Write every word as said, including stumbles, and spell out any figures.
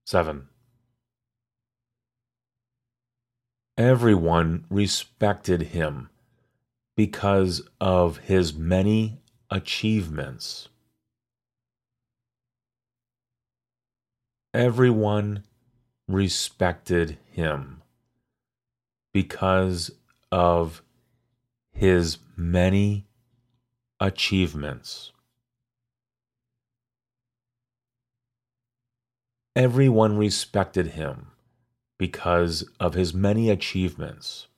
Seven. Everyone respected him because of his many achievements. Everyone respected him because of his many achievements. Everyone respected him because of his many achievements.